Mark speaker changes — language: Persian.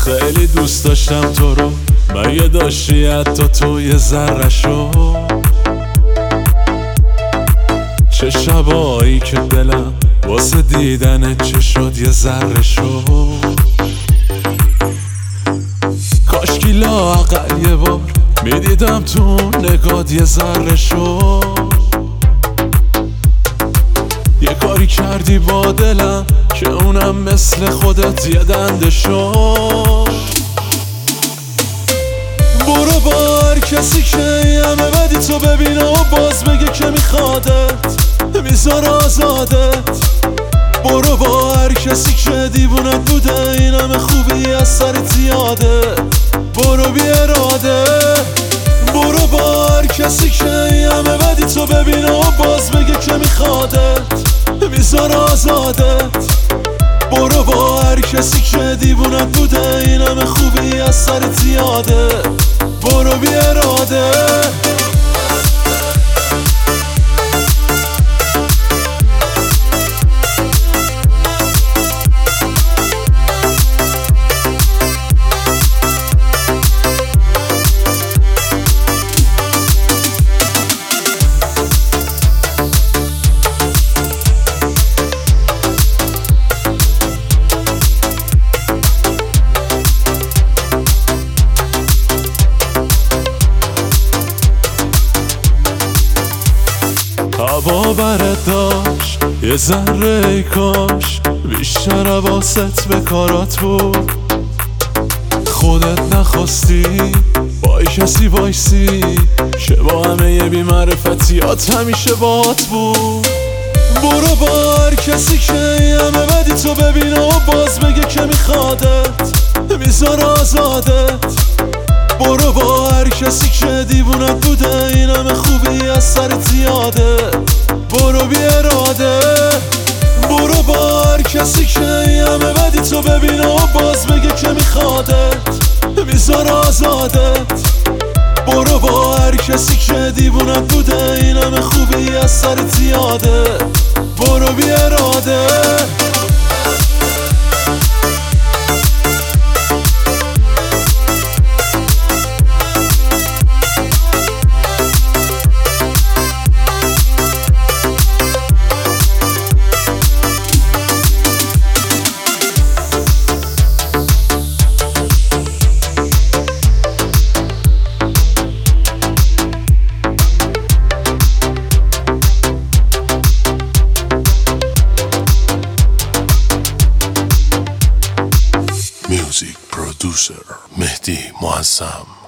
Speaker 1: خیلی دوست داشتم تو رو، مگه داشتی حتی تو یه ذره شو؟ چه شبایی که دلم واسه دیدنت چه شد یه ذره شو. کاشکی لااقل یه بار میدیدم تو نگات یه ذره شو. یه کاری کردی با دلم که اونم مثل خودت یه دنده شو. برو با هر کسی که همه بدی تو ببینه و باز بگه که میخوادت، میذار آزادت. برو با هر کسی که دیوونت بوده این همه خوبی از سرت یاده. برو بی اراده. برو با هر کسی که همه بدی تو ببینه و باز بگه که میخوادت، میذار آزادت. برو با هر کسی که دیوونت بوده این همه خوبی از سرت یاده. برو بی اراده. هوا برت داشت یه ذره ای کاش بیشتر حواست به کارات بود. خودت نخواستی با کسی وایسی که با همه یه بی‌معرفتیات همیشه باهات بود. برو با هر کسی که همه بدی تو ببینه و باز بگه که میخوادت، میذار آزادت. برو با هر کسی که دیوونت بوده این همه خوبی از سرت یاده. برو بی اراده. برو با هر کسی که همه بدی تو ببینه و باز بگه که میخوادت، میذار آزادت. برو با هر کسی که دیوونت بوده این همه خوبی از سرت یاده. برو بی اراده.
Speaker 2: Music producer Mehdi Muazzam.